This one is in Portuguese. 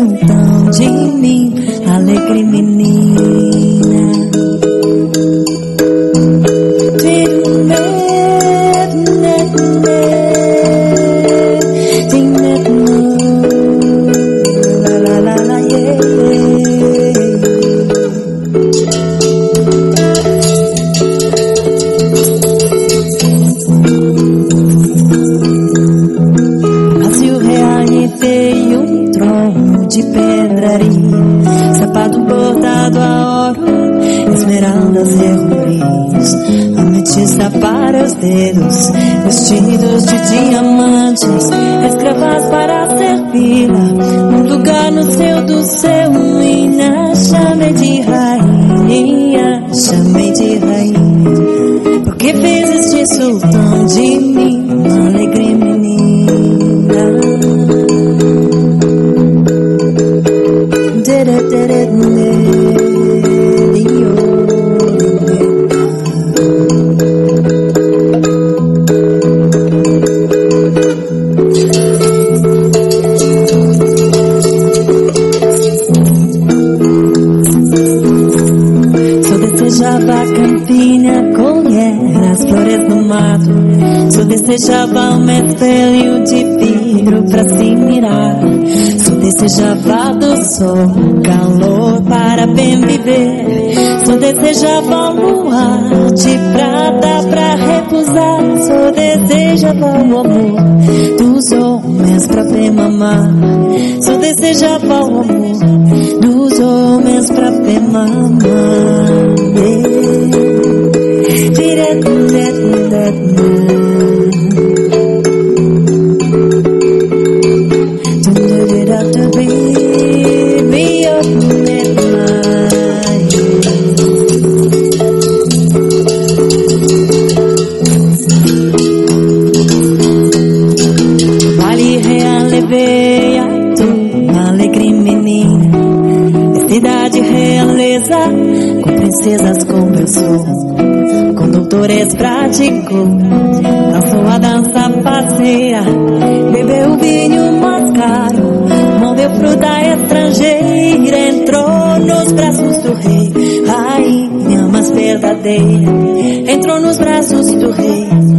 sultão de mim, alegre menina. De pedraria, sapato bordado a ouro, esmeraldas e rubis, ametista para os dedos, vestidos de diamantes, escravas para servi-la, um lugar no céu do céu, menina, chamei de rainha, chamei de rainha, porque fez este sultão de mim, uma alegre menina. Só desejava campina, colher as flores do mato. Só desejava um espelho de vidro pra se mirar. Só desejava do sol, calor para bem viver. Só desejava um luar de prata pra repousar. Só desejava o amor dos homens pra bem mamar. Só desejava o amor dos homens pra bem mamar. Vale real levei a tua alegre menina, cidade realeza, com princesas conversou, com doutores praticou, dançou a dança parceira, bebeu vinho mais caro, moveu fruta estrangeira, entrou nos braços do rei, rainha mais verdadeira, entrou nos braços do rei.